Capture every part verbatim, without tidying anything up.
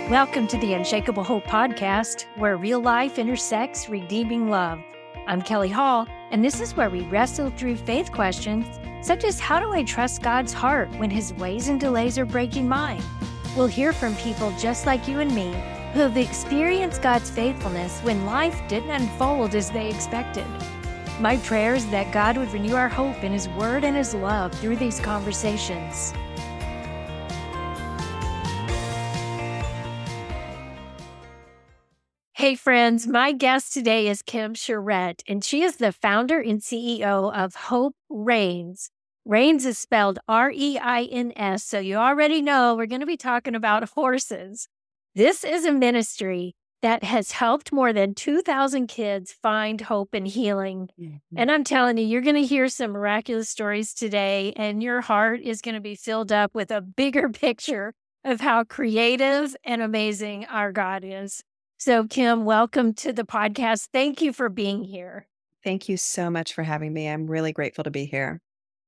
Welcome to the Unshakable Hope Podcast, where real life intersects redeeming love. I'm Kelly Hall, and this is where we wrestle through faith questions such as, how do I trust God's heart when his ways and delays are breaking mine? We'll hear from people just like you and me who have experienced God's faithfulness when life didn't unfold as they expected. My prayer is that God would renew our hope in his word and his love through these conversations. Hey friends, my guest today is Kim Charette, and she is the founder and C E O of Hope Reins. Reins is spelled R E I N S, so you already know we're going to be talking about horses. This is a ministry that has helped more than two thousand kids find hope and healing. Mm-hmm. And I'm telling you, you're going to hear some miraculous stories today, and your heart is going to be filled up with a bigger picture of how creative and amazing our God is. So, Kim, welcome to the podcast. Thank you for being here. Thank you so much for having me. I'm really grateful to be here.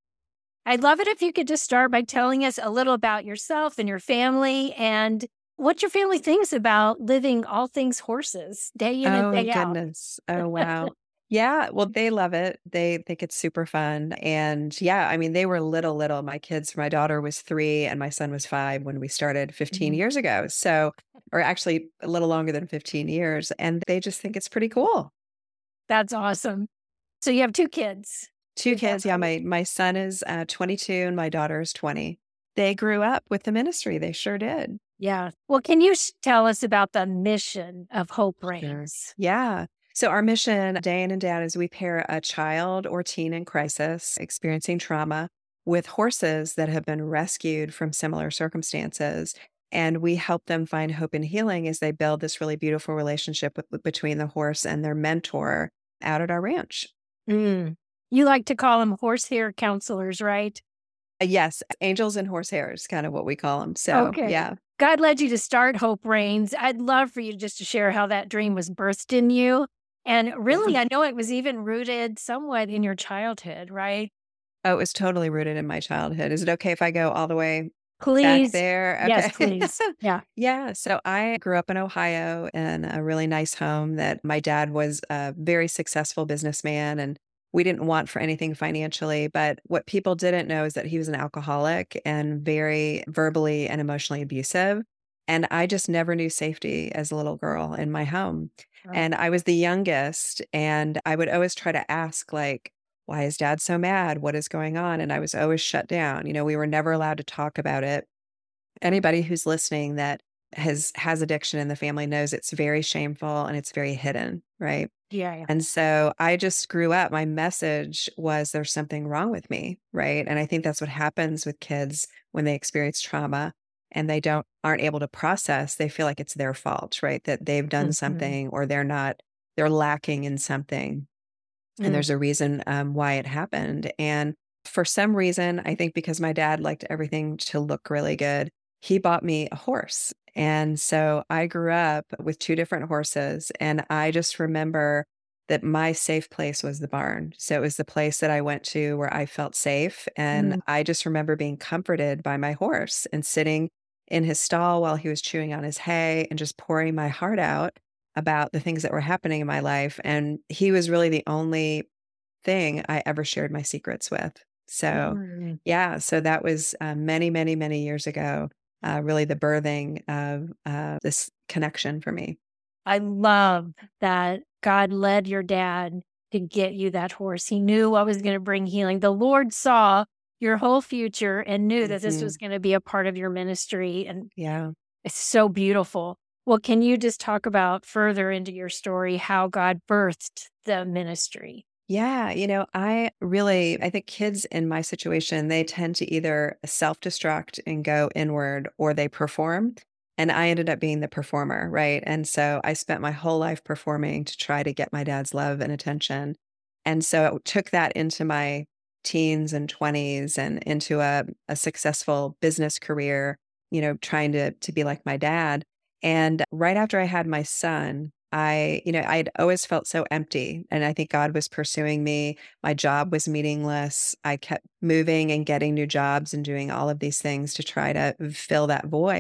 I'd love it if you could just start by telling us a little about yourself and your family and what your family thinks about living all things horses day in oh, and day out. Oh, goodness. Oh, wow. Yeah, well, they love it. They think it's super fun. And yeah, I mean, they were little, little. My kids, my daughter was three and my son was five when we started fifteen mm-hmm. years ago. So, or actually a little longer than fifteen years. And they just think it's pretty cool. That's awesome. So you have two kids. Two kids. Yeah, my, my son is uh, twenty-two and my daughter is twenty. They grew up with the ministry. They sure did. Yeah. Well, can you tell us about the mission of Hope Reins? Sure. Yeah. So our mission day in and day out is we pair a child or teen in crisis experiencing trauma with horses that have been rescued from similar circumstances. And we help them find hope and healing as they build this really beautiful relationship with, between the horse and their mentor out at our ranch. Mm. You like to call them horsehair counselors, right? Uh, yes. Angels and horsehairs, kind of what we call them. So, okay. yeah. God led you to start Hope Reins. I'd love for you just to share how that dream was birthed in you. And really, I know it was even rooted somewhat in your childhood, right? Oh, it was totally rooted in my childhood. Is it okay if I go all the way please. back there? Okay. Yes, please. Yeah. Yeah. So I grew up in Ohio in a really nice home that my dad was a very successful businessman, and we didn't want for anything financially. But what people didn't know is that he was an alcoholic and very verbally and emotionally abusive. And I just never knew safety as a little girl in my home. Right. And I was the youngest, and I would always try to ask, like, why is dad so mad? What is going on? And I was always shut down. You know, we were never allowed to talk about it. Anybody who's listening that has has addiction in the family knows it's very shameful and it's very hidden, right? Yeah, yeah. And so I just grew up. My message was there's something wrong with me, right? And I think that's what happens with kids when they experience trauma and they don't aren't able to process. They feel like it's their fault, right? That they've done mm-hmm. something, or they're not, they're lacking in something. Mm. And there's a reason um, why it happened. And for some reason, I think because my dad liked everything to look really good, he bought me a horse. And so I grew up with two different horses, and I just remember that my safe place was the barn. So it was the place that I went to where I felt safe. And mm. I just remember being comforted by my horse and sitting in his stall while he was chewing on his hay and just pouring my heart out about the things that were happening in my life. And he was really the only thing I ever shared my secrets with. So mm. yeah, so that was uh, many, many, many years ago. Uh, really the birthing of uh, this connection for me. I love that God led your dad to get you that horse. He knew what was going to bring healing. The Lord saw your whole future and knew that mm-hmm. this was going to be a part of your ministry. And yeah, it's so beautiful. Well, can you just talk about further into your story how God birthed the ministry? Yeah, you know, I really, I think kids in my situation, they tend to either self-destruct and go inward, or they perform. And I ended up being the performer, right? And so I spent my whole life performing to try to get my dad's love and attention. And so it took that into my teens and twenties and into a, a successful business career, you know, trying to to be like my dad. And right after I had my son, I, you know, I'd always felt so empty, and I think God was pursuing me. My job was meaningless. I kept moving and getting new jobs and doing all of these things to try to fill that void.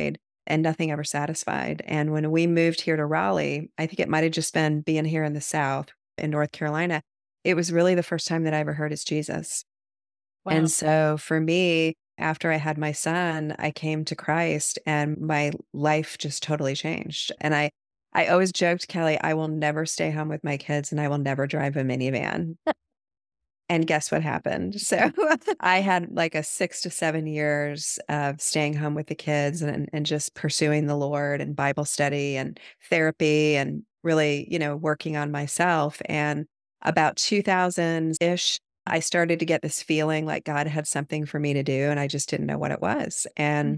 and nothing ever satisfied. And when we moved here to Raleigh, I think it might have just been being here in the South in North Carolina. It was really the first time that I ever heard is Jesus. And Wow. so for me, after I had my son, I came to Christ and my life just totally changed. And I I always joked, Kelly, I will never stay home with my kids and I will never drive a minivan. And guess what happened? So I had like a six to seven years of staying home with the kids and and just pursuing the Lord and Bible study and therapy and really, you know, working on myself. And about two thousand-ish, I started to get this feeling like God had something for me to do, and I just didn't know what it was. And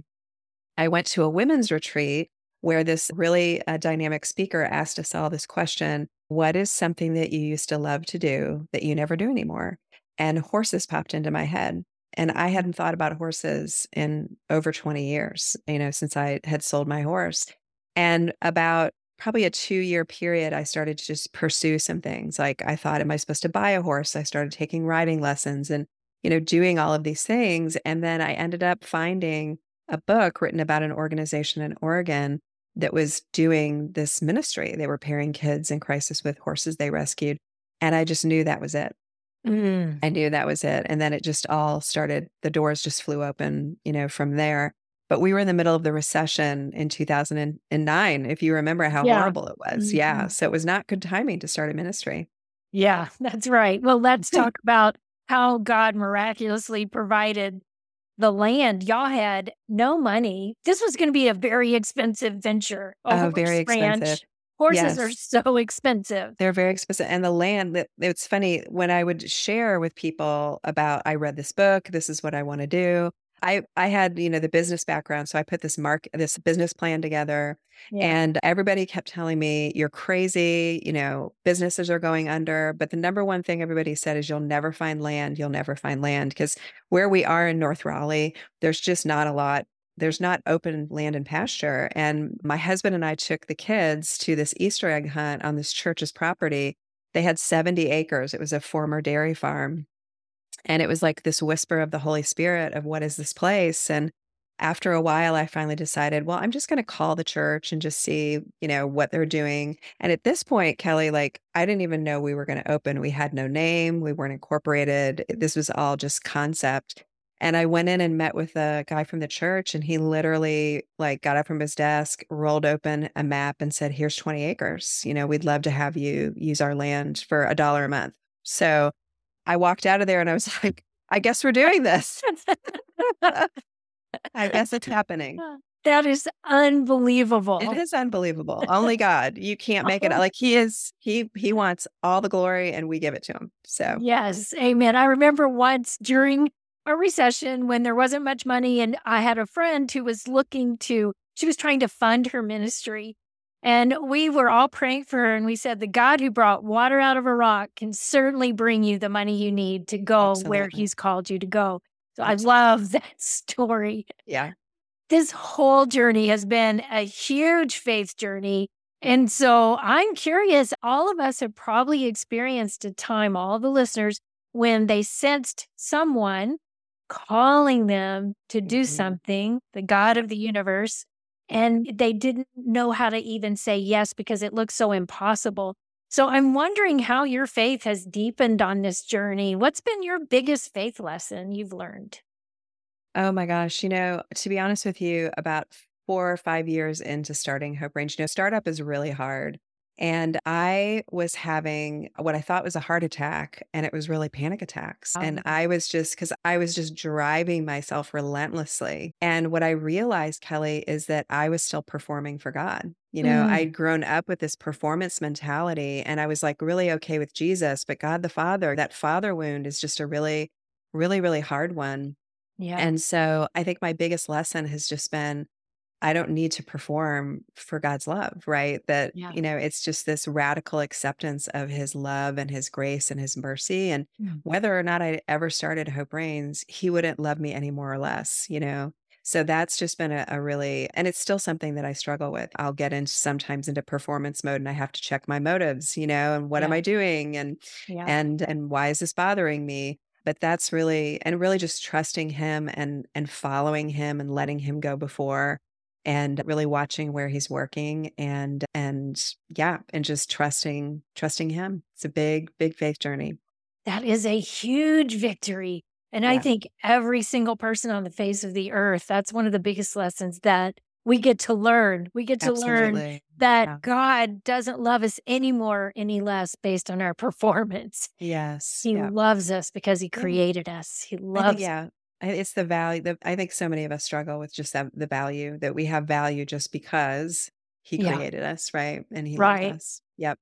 I went to a women's retreat where this really uh, dynamic speaker asked us all this question: what is something that you used to love to do that you never do anymore? And horses popped into my head. And I hadn't thought about horses in over twenty years, you know, since I had sold my horse. And about probably a two year period, I started to just pursue some things. Like I thought, am I supposed to buy a horse? I started taking riding lessons and, you know, doing all of these things. And then I ended up finding a book written about an organization in Oregon that was doing this ministry. They were pairing kids in crisis with horses they rescued. And I just knew that was it. Mm. I knew that was it. And then it just all started, the doors just flew open, you know, from there. But we were in the middle of the recession in two thousand nine, if you remember how Yeah. horrible it was. Yeah. Mhm. So it was not good timing to start a ministry. Yeah, that's right. Well, let's talk about how God miraculously provided the land. Y'all had no money. This was going to be a very expensive venture, a Oh, very horse expensive. ranch. Horses are Yes. so expensive. They're very expensive, and the land that it's funny when I would share with people about, "I read this book, this is what I wanna do." I I had, you know, the business background, so I put this mark this business plan together, Yeah. and everybody kept telling me, "You're crazy, you know, businesses are going under," but the number one thing everybody said is, "You'll never find land, you'll never find land," because where we are in North Raleigh, there's just not a lot there's not open land and pasture. And my husband and I took the kids to this Easter egg hunt on this church's property. They had seventy acres. It was a former dairy farm. And it was like this whisper of the Holy Spirit of what is this place? And after a while, I finally decided, well, I'm just going to call the church and just see, you know, what they're doing. And at this point, Kelly, like, I didn't even know we were going to open. We had no name. We weren't incorporated. This was all just concept. And I went in and met with a guy from the church, and he literally like got up from his desk, rolled open a map and said, here's twenty acres. You know, we'd love to have you use our land for a dollar a month. So I walked out of there and I was like, I guess we're doing this. I guess it's happening. That is unbelievable. It is unbelievable. Only God. You can't make it Oh, like he is he he wants all the glory and we give it to him. So, yes, amen. I remember once during a recession when there wasn't much money, and I had a friend who was looking to, she was trying to fund her ministry. And we were all praying for her, and we said, the God who brought water out of a rock can certainly bring you the money you need to go where absolutely. he's called you to go. So I Absolutely. love that story. Yeah. This whole journey has been a huge faith journey. And so I'm curious, all of us have probably experienced a time, all the listeners, when they sensed someone calling them to do Mhm. something, the God of the universe, and they didn't know how to even say yes because it looked so impossible. So I'm wondering how your faith has deepened on this journey. What's been your biggest faith lesson you've learned? Oh my gosh. You know, to be honest with you, about four or five years into starting Hope Range, you know, startup is really hard. And I was having what I thought was a heart attack, and it was really panic attacks. And Um, I was just, because I was just driving myself relentlessly. And what I realized, Kelly, is that I was still performing for God. You know, mm, I'd grown up with this performance mentality, and I was like really okay with Jesus, but God the Father, that father wound is just a really, really, really hard one. yeah, And so I think my biggest lesson has just been I don't need to perform for God's love, right? That, yeah. you know, it's just this radical acceptance of his love and his grace and his mercy. And Mm. whether or not I ever started Hope Reigns, he wouldn't love me any more or less, you know? So that's just been a, a really, and it's still something that I struggle with. I'll get into sometimes into performance mode and I have to check my motives, you know, and what am Yeah, I doing? And, yeah. and, and why is this bothering me? But that's really, and really just trusting him and, and following him and letting him go before and really watching where he's working and and yeah, and just trusting trusting him. It's a big, big faith journey. That is a huge victory. And I Yeah, think every single person on the face of the earth, that's one of the biggest lessons that we get to learn. We get to learn absolutely. that Yeah. God doesn't love us any more, any less based on our performance. Yes. He Yeah. loves us because he Yeah. created us. He I think, loves. yeah, I it's the value that I think so many of us struggle with just that the value that we have value just because he Yeah, created us, right? And he loves right. us. Yep.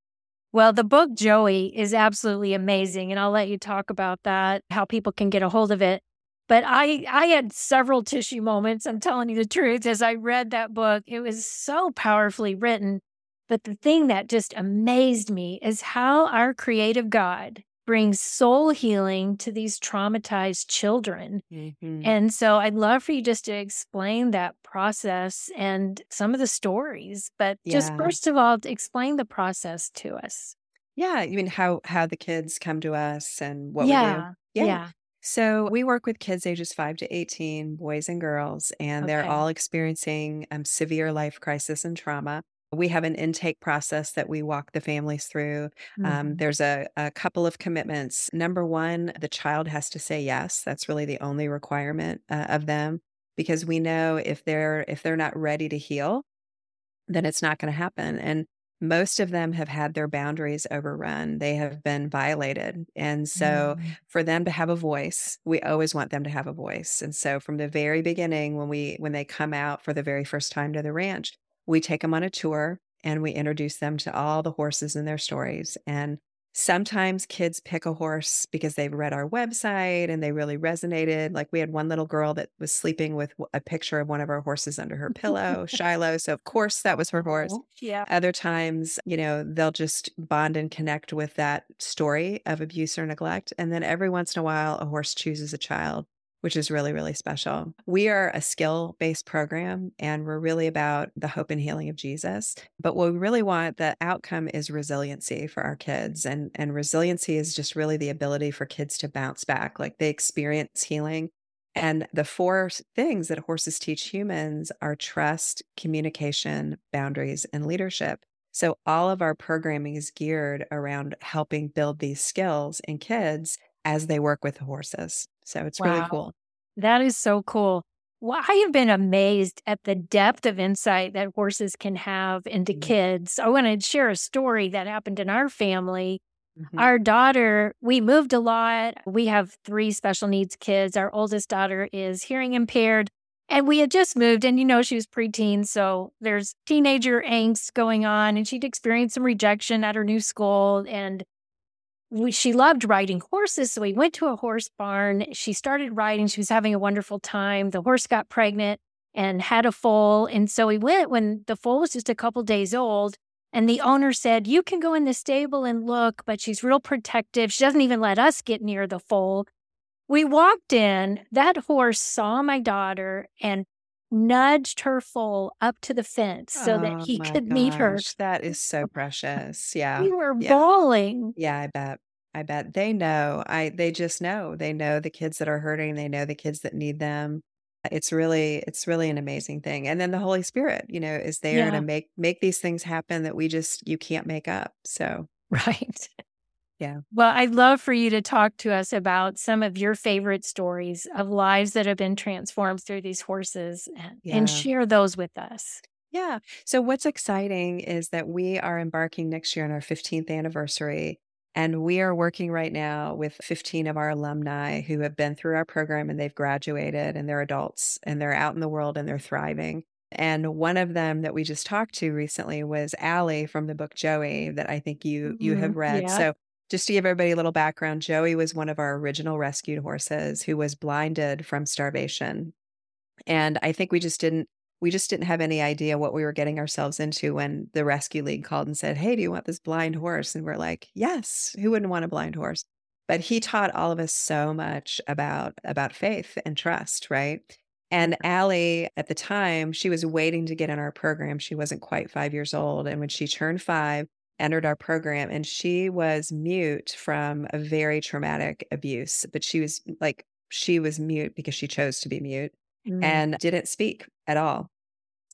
Well, the book Joey is absolutely amazing, and I'll let you talk about that, how people can get a hold of it. But I I had several tissue moments, I'm telling you the truth, as I read that book. It was so powerfully written. But the thing that just amazed me is how our creative God brings soul healing to these traumatized children. Mhm. And so I'd love for you just to explain that process and some of the stories, but just Yeah. first of all, to explain the process to us. Yeah, you mean how how the kids come to us and what we do? Yeah. Yeah. Yeah. So we work with kids ages five to eighteen, boys and girls, and they're Okay. all experiencing um, severe life crisis and trauma. We have an intake process that we walk the families through. Um, Mhm. there's a, a couple of commitments. Number one, the child has to say yes. That's really the only requirement uh, of them, because we know if they're if they're not ready to heal, then it's not gonna happen, and most of them have had their boundaries overrun, they have been violated, and so Mm. for them to have a voice, we always want them to have a voice, and so from the very beginning, when we when they come out for the very first time to the ranch, we take them on a tour, and we introduce them to all the horses and their stories, and sometimes kids pick a horse because they've read our website and they really resonated. Like we had one little girl that was sleeping with w- a picture of one of our horses under her pillow, Shiloh. So of course that was her horse. Oh, yeah. Other times, you know, they'll just bond and connect with that story of abuse or neglect. And then every once in a while, a horse chooses a child, which is really, really special. We are a skill based program and we're really about the hope and healing of Jesus. But what we really want, the outcome is resiliency for our kids. And, and resiliency is just really the ability for kids to bounce back. Like they experience healing. And the four s- things that horses teach humans are trust, communication, boundaries, and leadership. So all of our programming is geared around helping build these skills in kids as they work with the horses. So it's really Wow. cool. That is so cool. Well, I have been amazed at the depth of insight that horses can have into Mhm. kids. I want to share a story that happened in our family. Mhm. Our daughter, we moved a lot. We have three special needs kids. Our oldest daughter is hearing impaired. And we had just moved, and you know, she was preteen. So there's teenager angst going on, and she'd experienced some rejection at her new school. And we, she loved riding horses. So we went to a horse barn. She started riding. She was having a wonderful time. The horse got pregnant and had a foal. And so we went when the foal was just a couple days old. And the owner said, "You can go in the stable and look, but she's real protective. She doesn't even let us get near the foal." We walked in. That horse saw my daughter and nudged her foal up to the fence so that Oh he my could meet her. gosh, that is so precious. Yeah. We were Yeah. bawling. Yeah, I bet. I bet they know. I they just know. They know the kids that are hurting, they know the kids that need them. It's really it's really an amazing thing. And then the Holy Spirit, you know, is there to Yeah, make make these things happen that we just you can't make up. So, right. yeah. Well, I'd love for you to talk to us about some of your favorite stories of lives that have been transformed through these horses and, and Yeah. share those with us. Yeah. So what's exciting is that we are embarking next year on our fifteenth anniversary. And we are working right now with fifteen of our alumni who have been through our program and they've graduated and they're adults and they're out in the world and they're thriving. And one of them that we just talked to recently was Allie from the book Joey that I think you you have Mhm. read. Yeah. So just to give everybody a little background, Joey was one of our original rescued horses who was blinded from starvation and I think we just didn't we just didn't have any idea what we were getting ourselves into when the rescue league called and said, "Hey, do you want this blind horse?" And we're like, "Yes, who wouldn't want a blind horse?" But he taught all of us so much about about faith and trust, right? And Allie, at the time, she was waiting to get in our program. She wasn't quite five years old. And when she turned five, entered our program, and she was mute from a very traumatic abuse, but she was like, she was mute because she chose to be mute Mm. and didn't speak at all.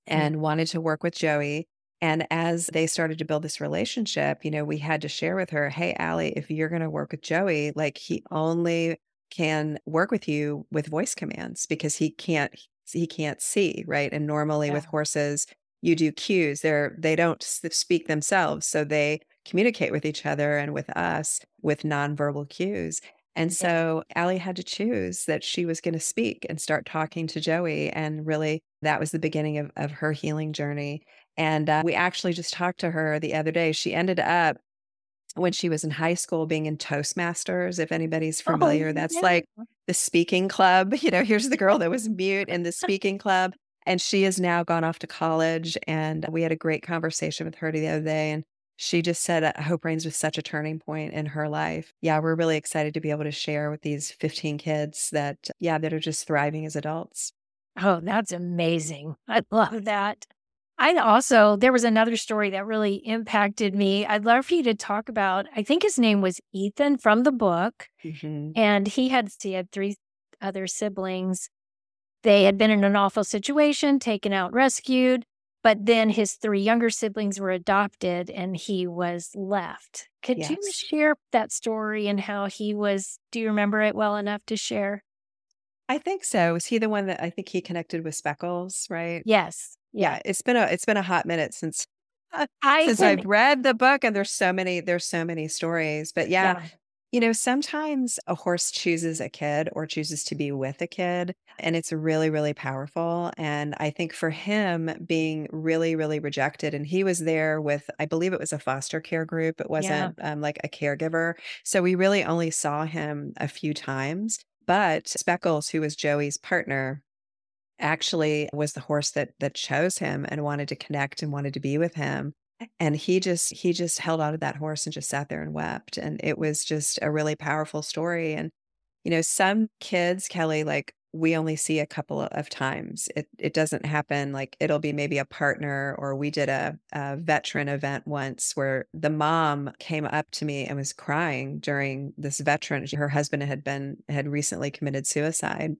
and wanted to work with Joey. And as they started to build this relationship, you know, we had to share with her, hey, Allie, if you're going to work with Joey, like he only can work with you with voice commands because he can't he can't see, right? And normally Yeah. with horses, you do cues. They're they don't s- speak themselves, so they communicate with each other and with us with nonverbal cues. And Yeah. so Allie had to choose that she was going to speak and start talking to Joey. And really, that was the beginning of, of her healing journey. And uh, we actually just talked to her the other day. She ended up, when she was in high school, being in Toastmasters. If anybody's Oh, familiar, that's yeah. like the speaking club. You know, here's the girl that was mute in the speaking club. And she has now gone off to college. And we had a great conversation with her the other day. And she just said, uh, Hope Reigns was such a turning point in her life. Yeah, we're really excited to be able to share with these fifteen kids that, yeah, that are just thriving as adults. Oh, that's amazing. I love that. I also, there was another story that really impacted me. I'd love for you to talk about, I think his name was Ethan from the book, Hmm. and he had, he had three other siblings. They had been in an awful situation, taken out, rescued, but then his three younger siblings were adopted and he was left. Could you Yes. share that story and how he was? Do you remember it well enough to share? I think so. Was he the one that I think he connected with Speckles, right? Yes. Yeah. Yeah, it's been a it's been a hot minute since uh, I since can, I've read the book, and there's so many there's so many stories. But yeah, yeah. you know, sometimes a horse chooses a kid or chooses to be with a kid, and it's really, really powerful. And I think for him being really, really rejected, and he was there with, I believe it was a foster care group. It Yeah. wasn't um, like a caregiver. So we really only saw him a few times. But Speckles, who was Joey's partner, actually was the horse that that chose him and wanted to connect and wanted to be with him. And he just he just held on to that horse and just sat there and wept. And it was just a really powerful story. And, you know, some kids, Kelly, like we only see a couple of times. It it doesn't happen like it'll be maybe a partner, or we did a, a veteran event once where the mom came up to me and was crying during this veteran. Her husband had been had recently committed suicide,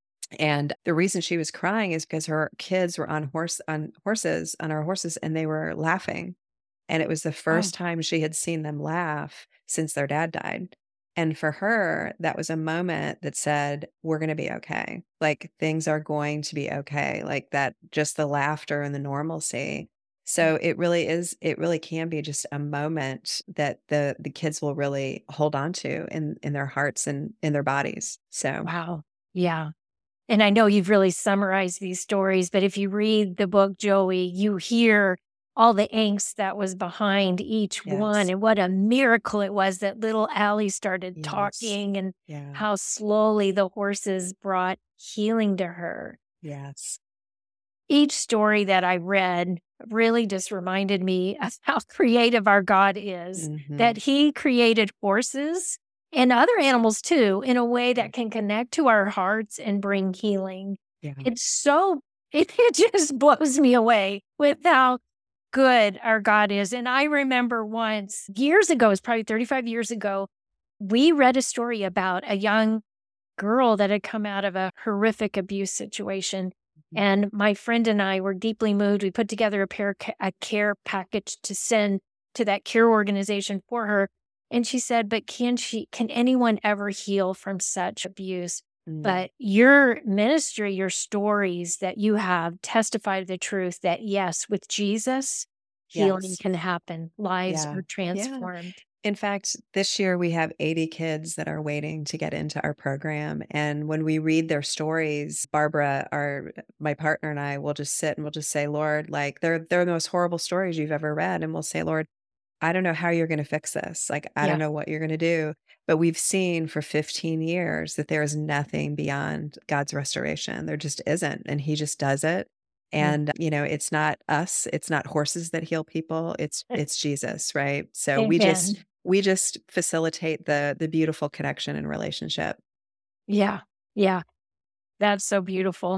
and the reason she was crying is because her kids were on horse on horses on our horses, and they were laughing. And it was the Oh, first time she had seen them laugh since their dad died. And for her, that was a moment that said, we're going to be okay. Like things are going to be okay. Like that, just the laughter and the normalcy. So it really is, it really can be just a moment that the the kids will really hold on to in in their hearts and in their bodies. So wow. Yeah. And I know you've really summarized these stories, but if you read the book, Joey, you hear all the angst that was behind each one yes. and what a miracle it was that little Allie started Yes. talking and Yeah. how slowly the horses brought healing to her. Yes. Each story that I read really just reminded me of how creative our God is, Mhm. that He created horses and other animals too in a way that can connect to our hearts and bring healing. Yeah. It's so, it, it just blows me away with how good our God is. And I remember once, years ago, it's probably thirty-five years ago, we read a story about a young girl that had come out of a horrific abuse situation. Mhm. And my friend and I were deeply moved. We put together a, pair, a care package to send to that care organization for her. And she said, but can she, can anyone ever heal from such abuse? Mm. But your ministry, your stories that you have testify to the truth that yes, with Jesus, healing Yes. can happen. Lives Yeah. are Yeah. transformed. In fact, this year we have eighty kids that are waiting to get into our program. And when we read their stories, Barbara, our my partner, and I will just sit and we'll just say, Lord, like they're they're the most horrible stories you've ever read. And we'll say, Lord, I don't know how you're going to fix this. Like, I don't Yeah. know what you're going to do. But we've seen for fifteen years that there is nothing beyond God's restoration. There just isn't. And He just does it. Mm. And, you know, it's not us, it's not horses that heal people. It's it's Jesus, right? So we just Amen. we just facilitate the the beautiful connection and relationship. Yeah. Yeah. That's so beautiful.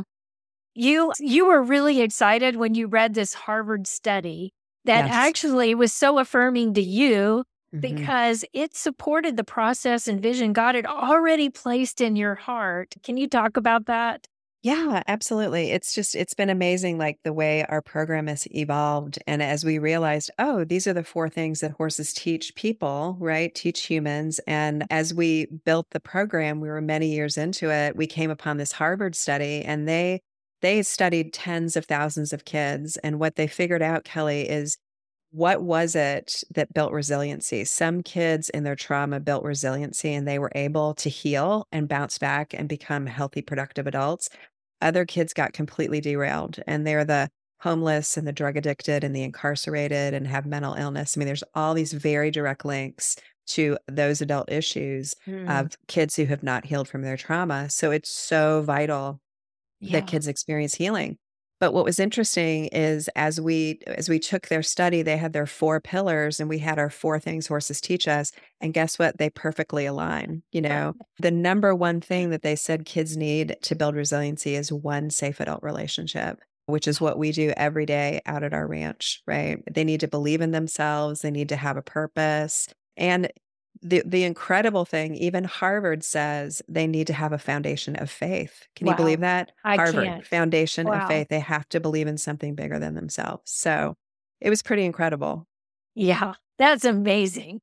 You you were really excited when you read this Harvard study that Yes. actually was so affirming to you Mhm. because it supported the process and vision God had already placed in your heart. Can you talk about that? Yeah, absolutely. It's just it's been amazing, like, the way our program has evolved, and as we realized, "Oh, these are the four things that horses teach people," right? Teach humans, and as we built the program, we were many years into it, we came upon this Harvard study, and they they studied tens of thousands of kids, and what they figured out, Kelly, is what was it that built resiliency? Some kids in their trauma built resiliency, and they were able to heal and bounce back and become healthy, productive adults. Other kids got completely derailed, and they're the homeless and the drug addicted and the incarcerated and have mental illness. I mean, there's all these very direct links to those adult issues Mm, of kids who have not healed from their trauma. So it's so vital that yeah. kids experience healing. But what was interesting is as we as we took their study, they had their four pillars and we had our four things horses teach us. And guess what? They perfectly align. You know, the number one thing that they said kids need to build resiliency is one safe adult relationship, which is what we do every day out at our ranch, right? They need to believe in themselves, they need to have a purpose. And the the incredible thing, even Harvard says they need to have a foundation of faith. Can you believe Wow. that? I Harvard, can't. foundation of Wow. faith. They have to believe in something bigger than themselves. So, it was pretty incredible. Yeah. That's amazing.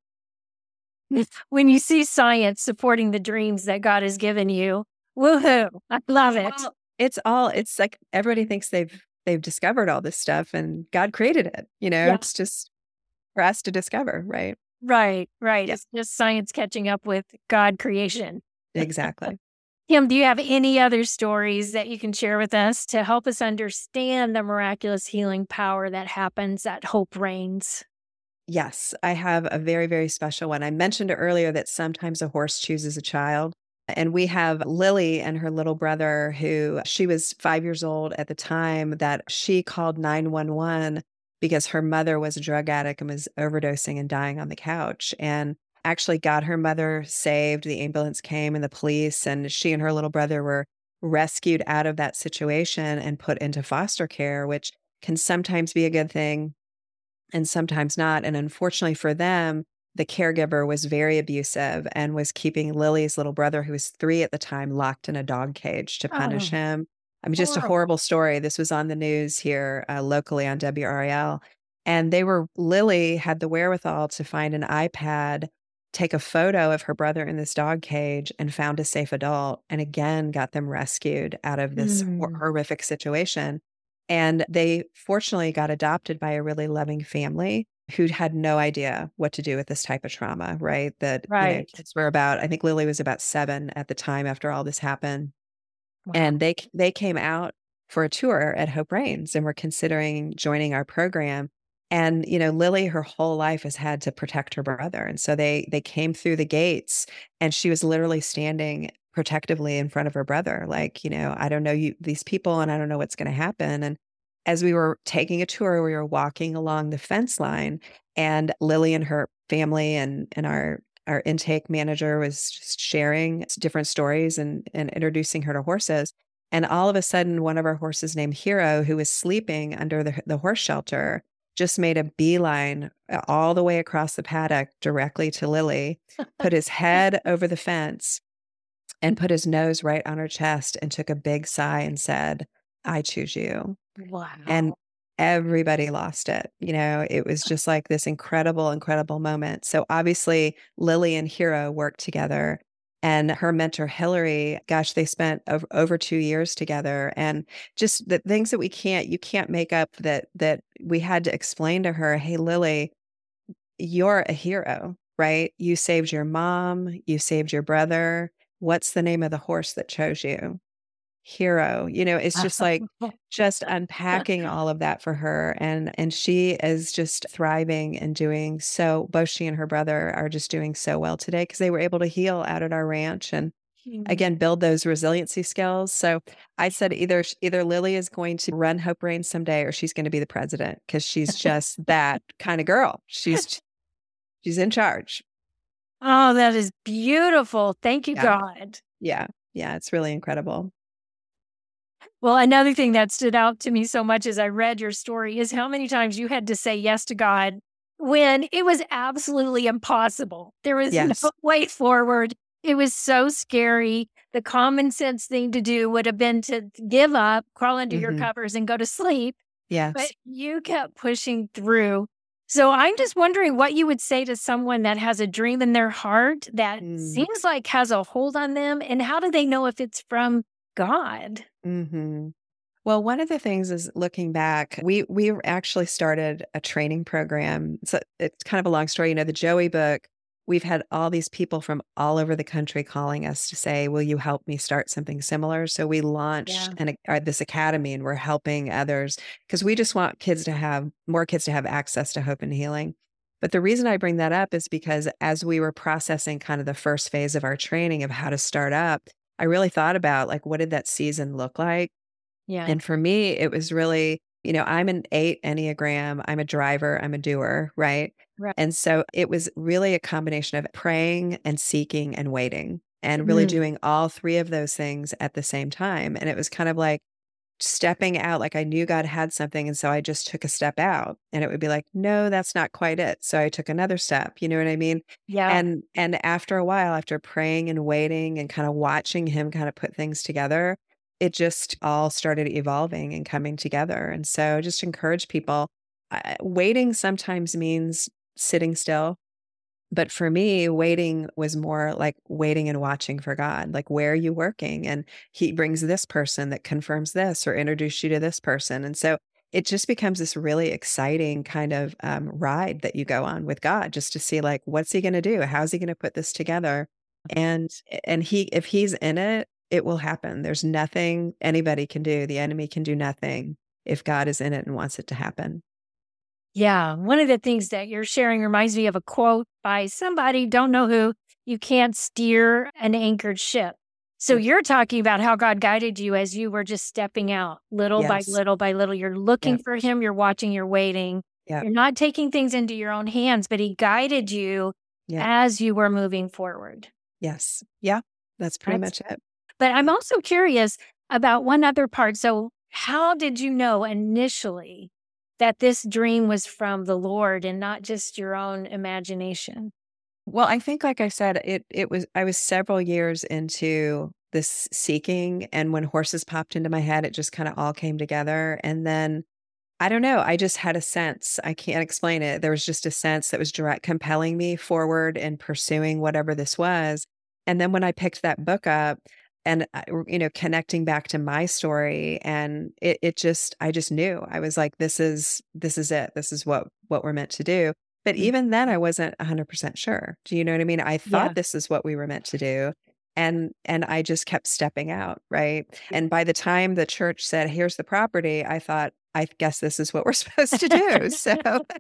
When you see science supporting the dreams that God has given you, woohoo. I love it. Well, it's all it's like everybody thinks they've they've discovered all this stuff and God created it, you know? Yeah. It's just for us to discover, right? Right. Right. Yeah, It's just science catching up with God creation. exactly. Kim, do you have any other stories that you can share with us to help us understand the miraculous healing power that happens at Hope Reigns? Yes, I have a very, very special one. I mentioned earlier that sometimes a horse chooses a child. And we have Lily and her little brother, who she was five years old at the time that she called nine one one because her mother was a drug addict and was overdosing and dying on the couch. And actually got her mother saved. The ambulance came and the police, and she and her little brother were rescued out of that situation and put into foster care, which can sometimes be a good thing and sometimes not. And unfortunately for them, the caregiver was very abusive and was keeping Lily's little brother, who was three at the time, locked in a dog cage to punish Oh, him. I mean, just a horrible. horrible story. This was on the news here uh, locally on W R I L. And they were, Lily had the wherewithal to find an iPad, take a photo of her brother in this dog cage, and found a safe adult. And again, got them rescued out of this hor- Mm, horrific situation. And they fortunately got adopted by a really loving family who had no idea what to do with this type of trauma, right? That, you know, right. kids were about, I think Lily was about seven at the time after all this happened. Wow. And they c- they came out for a tour at Hope Reigns and were considering joining our program. And, you know, Lily, her whole life has had to protect her brother. And so they they came through the gates and she was literally standing protectively in front of her brother, like, you know, I don't know you these people and I don't know what's going to happen. And as we were taking a tour, we were walking along the fence line and Lily and her family and and our our intake manager was just sharing different stories and and introducing her to horses. And all of a sudden, one of our horses named Hero, who was sleeping under the, the horse shelter, just made a beeline uh, all the way across the paddock directly to Lily, put his head over the fence and put his nose right on her chest and took a big sigh and said, I choose you. And Wow. everybody lost it. You know, it was just like this incredible, incredible moment. So obviously, Lily and Hero worked together. And her mentor, Hillary, gosh, they spent over, over two years together. And just the things that we can't, you can't make up that, that we had to explain to her, hey, Lily, you're a hero, right? You saved your mom, you saved your brother. What's the name of the horse that chose you? Hero. You know, it's just like just unpacking all of that for her, and and she is just thriving and doing so both she and her brother are just doing so well today because they were able to heal out at our ranch and Mm, again build those resiliency skills. So I said either sh- either Lily is going to run Hope Reigns someday or she's going to be the president because she's just that kind of girl. She's she's in charge. oh, that is beautiful. Thank you, Yeah. God. Yeah. Yeah, it's really incredible. Well, another thing that stood out to me so much as I read your story is how many times you had to say yes to God when it was absolutely impossible. There was no Yes. way forward. It was so scary. The common sense thing to do would have been to give up, crawl under your Mhm. covers, and go to sleep. But Yes. you kept pushing through. So I'm just wondering what you would say to someone that has a dream in their heart that Mm. seems like has a hold on them, and how do they know if it's from God? Mhm. Well, one of the things is looking back, we we actually started a training program. So it's kind of a long story. You know, the Joey book, we've had all these people from all over the country calling us to say, "Will you help me start something similar?" So we launched Yeah. an, ac- uh, this academy, and we're helping others because we just want kids to have more kids to have access to hope and healing. But the reason I bring that up is because as we were processing kind of the first phase of our training of how to start up, I really thought about like, what did that season look like? Yeah. And for me, it was really, you know, I'm an eight Enneagram. I'm a driver. I'm a doer, right? Right. And so it was really a combination of praying and seeking and waiting and really Mm. doing all three of those things at the same time. And it was kind of like stepping out, like I knew God had something. And so I just took a step out and it would be like, no, that's not quite it. So I took another step. You know what I mean? Yeah. And and after a while, after praying and waiting and kind of watching him kind of put things together, it just all started evolving and coming together. And so just encourage people. Uh, waiting sometimes means sitting still. But for me, waiting was more like waiting and watching for God. Like, where are you working? And he brings this person that confirms this or introduce you to this person. And so it just becomes this really exciting kind of um, ride that you go on with God just to see like, what's he going to do? How's he going to put this together? And, and he, if he's in it, it will happen. There's nothing anybody can do. The enemy can do nothing if God is in it and wants it to happen. Yeah. One of the things that you're sharing reminds me of a quote by somebody, don't know who. You can't steer an anchored ship. So Yes. you're talking about how God guided you as you were just stepping out little by Yes. little by little. You're looking Yep. for him, you're watching, you're waiting. Yep. You're not taking things into your own hands, but he guided you Yep. as you were moving forward. Yes. Yeah. That's pretty That's, much it. but I'm also curious about one other part. So, how did you know initially that this dream was from the Lord and not just your own imagination? Well, I think, like I said, it it was I was several years into this seeking, and when horses popped into my head, it just kind of all came together. And then I don't know, I just had a sense. I can't explain it. There was just a sense that was direct, compelling me forward and pursuing whatever this was. And then when I picked that book up, and I- you know, connecting back to my story, and it it just I just knew. I was like, this is this is it. This is what what we're meant to do. But Mm. even then, I wasn't one hundred percent sure. Do you know what I mean? I Yeah. thought this is what we were meant to do. And and I just kept stepping out, right? And by the time the church said, "Here's the property," I thought, "I guess this is what we're supposed to do." So,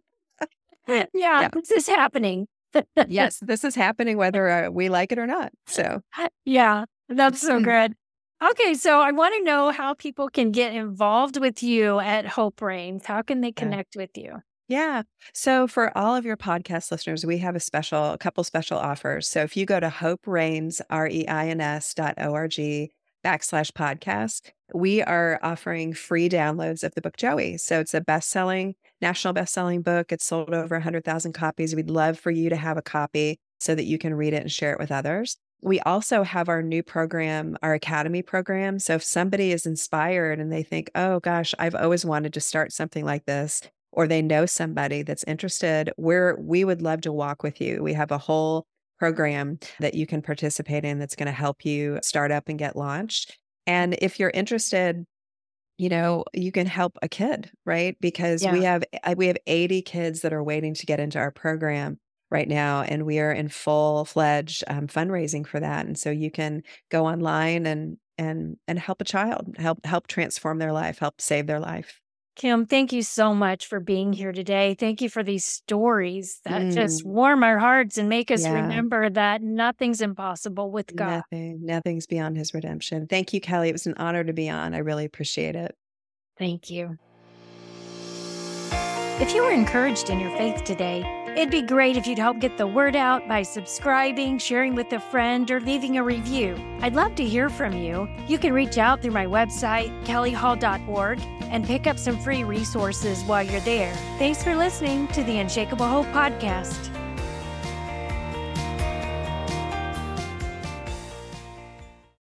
Yeah, yeah. this is happening. Yes, this is happening whether, uh, we like it or not. So, Yeah, that's so good. Okay, so I want to know how people can get involved with you at Hope Reigns. How can they yeah. connect with you? Yeah. So for all of your podcast listeners, we have a special, a couple special offers. So if you go to hope reigns, R E I N S dot O R G backslash podcast, we are offering free downloads of the book Joey. So it's a best-selling, national best-selling book. It's sold over one hundred thousand copies. We'd love for you to have a copy so that you can read it and share it with others. We also have our new program, our Academy program. So if somebody is inspired and they think, oh gosh, I've always wanted to start something like this, or they know somebody that's interested, we're we would love to walk with you. We have a whole program that you can participate in that's going to help you start up and get launched. And if you're interested, you know, you can help a kid, right? Because we Yeah. have uh, we have eighty kids that are waiting to get into our program right now, and we are in full-fledged um, fundraising for that. And so you can go online and and and help a child, help help transform their life, help save their life. Kim, thank you so much for being here today. Thank you for these stories that just Mm, warm our hearts and make us yeah. remember that nothing's impossible with God. Nothing, nothing's beyond his redemption. Thank you, Kelly. It was an honor to be on. I really appreciate it. Thank you. If you were encouraged in your faith today, it'd be great if you'd help get the word out by subscribing, sharing with a friend, or leaving a review. I'd love to hear from you. You can reach out through my website, kelly hall dot org, and pick up some free resources while you're there. Thanks for listening to the Unshakable Hope Podcast.